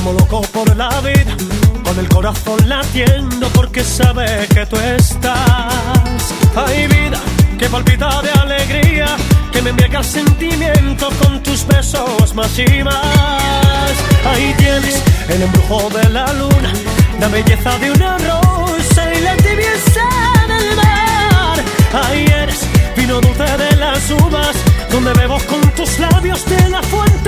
como loco por la vida, con el corazón latiendo porque sabe que tú estás. Hay vida que palpita de alegría, que me embriaga el sentimiento con tus besos más y más. Ahí tienes el embrujo de la luna, la belleza de una rosa y la tibieza del mar. Ahí eres vino dulce de las uvas, donde bebo con tus labios de la fuente